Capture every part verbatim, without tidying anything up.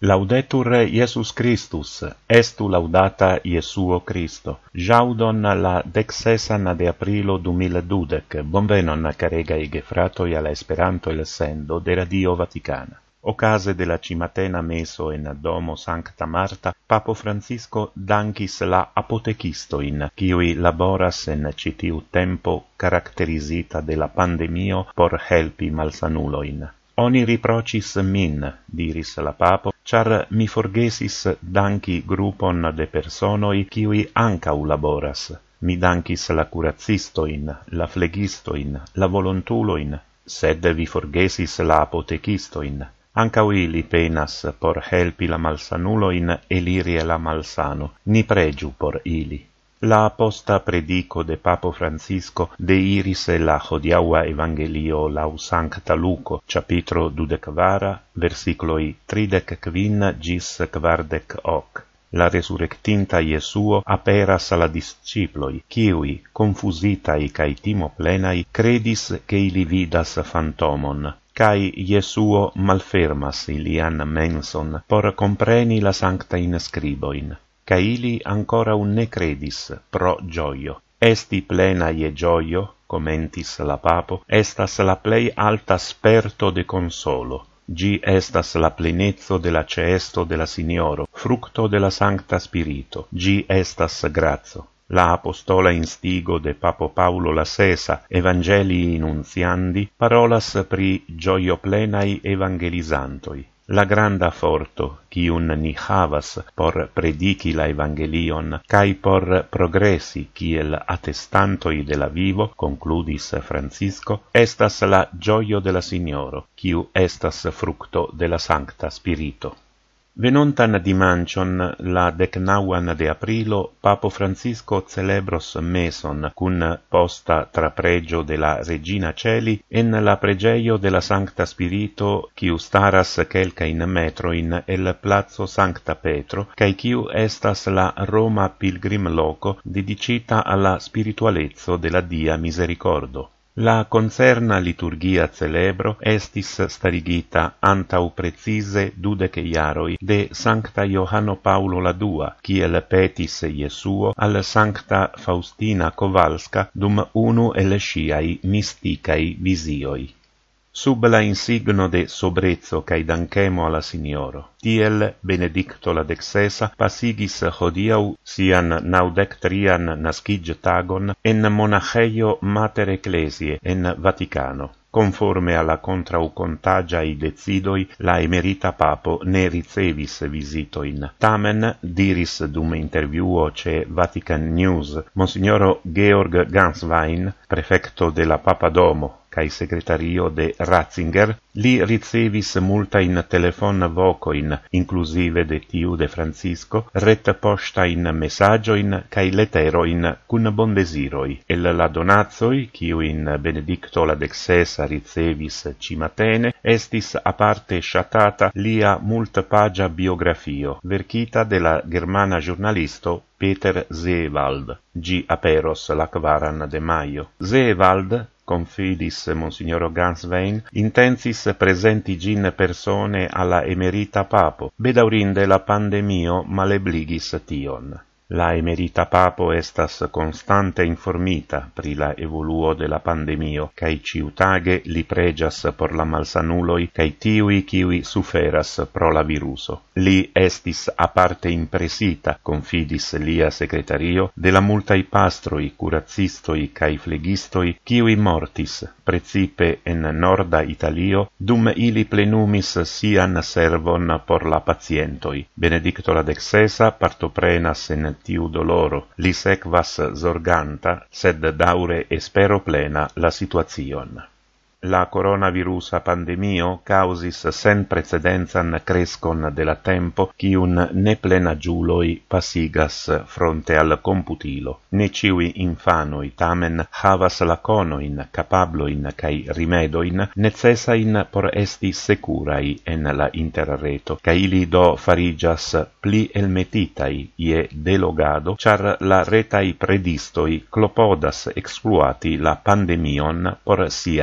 Laudetur Iesus Christus, estu laudata Iesuo Christo. Jaudon la dexesan de aprilo du mille dudec, bonvenon caregai gefratoi alla Esperanto el sendo de Radio Vaticana. Ocase de la cimatena meso en domo Sancta Marta, Papo Francisco dankis la apotekistoin, kiui laboras en citiu tempo caracterizita de la pandemio por helpi malsanuloin. Oni riprocis min, diris la papo, char mi forgesis danki grupon de personoi kiui ancau laboras. Mi dankis la curazistoin, la flegistoin, la volontuloin, sed vi forgesis la apotekistoin. Ancau ili penas por helpi la malsanuloin eliri la malsano, ni pregiu por ili. La posta predico de Papo Francisco deiris la hodiaua evangelio lau Sancta Luco, capitro dudecvara, versicloi tridec quin gis quardec hoc. La resurrectinta Iesuo aperas alla disciploi, kiui, confusitai cae timo plenai, credis che ili vidas fantomon, cae Iesuo malfermas ilian menson por compreni la sancta in scriboin. Ca ili ancora un ne credis pro gioio. Esti plena ie gioio, commentis la papo, estas la plei alta sperto de consolo. Gi estas la plenezzo de la ceesto de la Signoro, fructo de la Sancta Spirito. Gi estas grazo. La apostola instigo de Papo Paulo la Sesa, Evangelii nuntiandi, parolas pri gioio plenai evangelizantoi. La granda forto, cium ni havas por predici la Evangelion, cae por progressi kiel attestantoi de la vivo, concludis Francisco, estas la gioio de la Signoro, quiu estas fructo de la Sancta Spirito. Venontan dimancion, la decnauan de aprilo, Papo Francisco celebros meson cun posta trapregio de la Regina Celi en la pregeio de la Sancta Spirito, quiu staras quelcain metroin el Plazo Sancta Petro, cae quiu estas la Roma pilgrim loco dedicita alla spiritualezzo de la Dia Misericordo. La concerna liturgia celebro estis starigita antau precise dudec iaroi de Sancta Johano Paulo la Dua, kiel petis Iesuo al Sancta Faustina Kowalska dum unu el sciai misticai visioi. Sub la insigno de sobrezzo cae danchemo alla Signoro. Tiel Benedicto la dexesa pasigis hodiau sian naudec trian nascige tagon en monacheio Mater Ecclesiae en Vaticano. Conforme alla contraucontagiai decidoi, la emerita papo ne ricevis visitoin. Tamen, diris dum interviuo ce Vatican News, Monsignoro Georg Ganswein, prefecto de la Papadomo, cae secretario de Ratzinger, li ricevis multain telefon vocoin, inclusive de tiu de Francisco, ret postain messagioin cae letteroin cun bondesiroi. El la donazoi, quiuin Benedicto la dexesa ricevis cimatene, estis aparte shatata lia multpagia biografio, verkita de la germana giornalisto Peter Seewald. Gi aperos la quaran de maio. Seewald, confidis Monsignoro Ganswein, intensis presenti gin persone alla emerita papo, bedaurinde la pandemio malebligis tion. La emerita papo estas constante informita pri la evoluo de la pandemio, cae ciutage li pregias por la malsanuloi cae tiui kiui suferas pro la viruso. Li estis aparte impresita, confidis lia secretario, de la multai pastroi, curacistoi cae flegistoi kiui mortis, precipe en norda Italio, dum ili plenumis sian servon por la pacientoi. Benedicto la dexesa partoprenas en tiu doloro, li sequas zorganta, sed daure espero plena la situazion. La coronavirusa pandemio causis sen precedenzan crescon de la tempo, quiun ne plenagiuloi pasigas fronte al computilo. Ne ciui infanoi tamen havas la conoin, capabloin cae rimedoin necessain por esti securai en la interreto, ca ili do farigas pli elmetitai ie delogado, char la retai predistoi clopodas exploati la pandemion por siai fini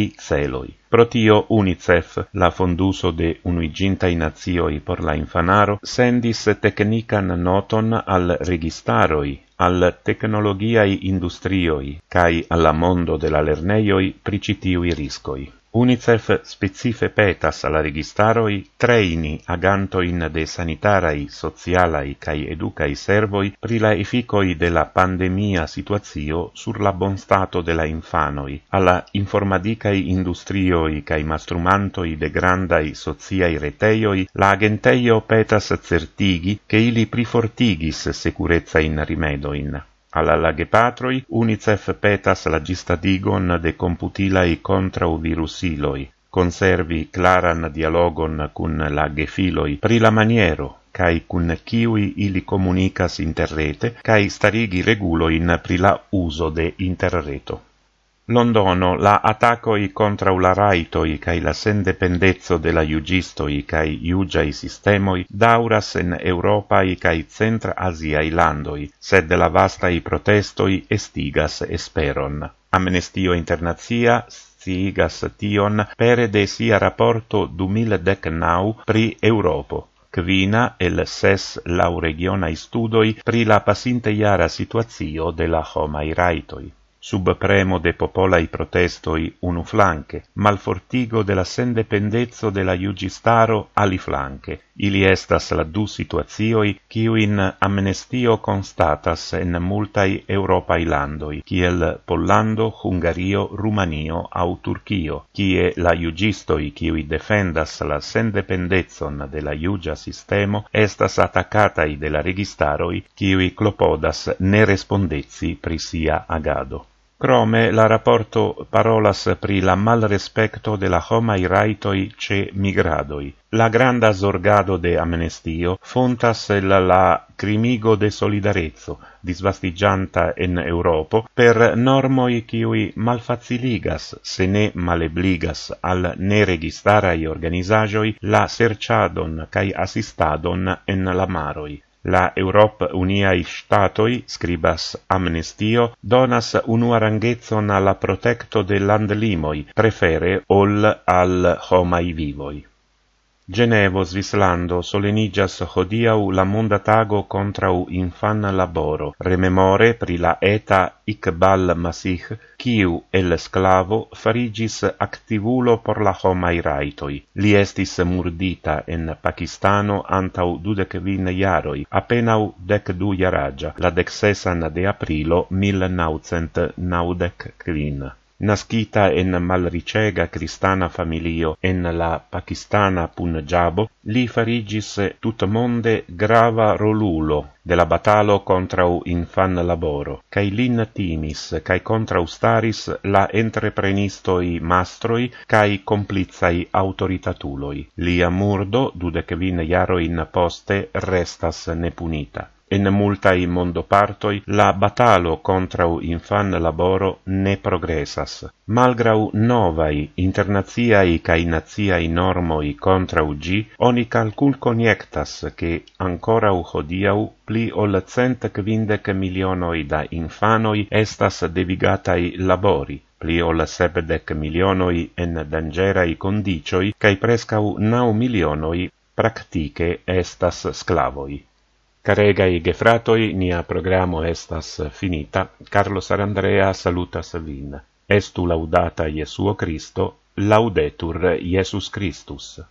publici celoi. Pro tio UNICEF, la fonduso de Unuigintaj Nacioj por la infanaro, sendis technican noton al registaroi, al technologiai industrioi, cae alla mondo de la lerneioi pri citiui riscoi. UNICEF specife petas alla registaroi treini agantoin de sanitarai, socialai cae educai servoi pri la efficoi de la pandemia situatio sur la bon stato de la infanoi, alla informadicai industrioi cae mastrumantoi de grandai sociai reteioi, la agenteio petas certigi che ili prifortigis securezza in rimedoin. Alla lagepatroi, UNICEF petas la gistadigon de computilai contrau virusiloi, conservi claran dialogon cun la gefiloi pri la maniero, cae cun ciui ili comunicas interrete, cae starigi reguloin pri la uso de interreto. Londono la attacoi contrau la raitoi cae la sendependezzo de la iugistoi cae iugiai sistemoi dauras en Europai cae Centra-Asiai landoi, sed la vastai protestoi estigas esperon. Amnestio Internazia sciigas tion pere de sia rapporto du mil decnau pri Europo. Quina el ses lauregionai studoi pri la pasintejara situatio de la homai raitoi. Sub premo de popolai protestoi unu flanque, malfortigo de la sendependezzo de la iugistaro ali flanque. Ili estas la du situazioi quiuin amnestio constatas en multai Europai landoi, kiel Pollando, Hungario, Rumanio au Turchio, kie la iugistoi quiui defendas la sendependezzon de la iugia sistemo estas attacatai de la registaroi quiui clopodas ne respondezzi pri sia agado. Crome la rapporto parolas pri la malrespecto de la homai raitoi ce migradoi. La granda zorgado de amnestio fontas la, la crimigo de solidarezzo, disvastigianta en Europo, per normoi quiui malfaciligas, se ne malebligas al neregistarai organizagioi, la serciadon cae assistadon en la maroi. La Europ Uniai Statoi, scribas Amnestio, donas unuarangezzon alla protecto de landlimoi, prefere ol al homai vivoi. Genevo, Svislando, solenigas hodiau la monda tago contrau infan laboro, rememore pri la eta Iqbal Masih, quiu el sclavo farigis activulo por la homai raitoi. Li estis murdita en Pakistano antau dudekvin jaroi, apenau dec du jaragia, la decsesan de aprilo mil naucent naudec quin. Nascita en malricega cristana familio en la pakistana Punjabo, li farigis tutmonde grava rolulo de la batalo contrau infan laboro, cae lin timis, cae contrau staris la entreprenistoi mastroi, cae complizai autoritatuloi. Lia murdo, dudekvin jaroin poste, restas nepunita. En multai mondopartoi la batalo contrau infan laboro ne progressas. Malgrau novai internaziai cae naziai normoi contrau gi, oni calcul coniectas che ancorau hodiau pli ol cent quindec milionoi da infanoi estas devigatai labori, pli ol sepdec milionoi en dangerai condicioi, cae prescau nau milionoi practice estas sclavoi. Caregai gefratoi, nia programo estas finita. Carlos Arandrea salutas vin. Estu laudata Iesuo Christo, laudetur Iesus Christus.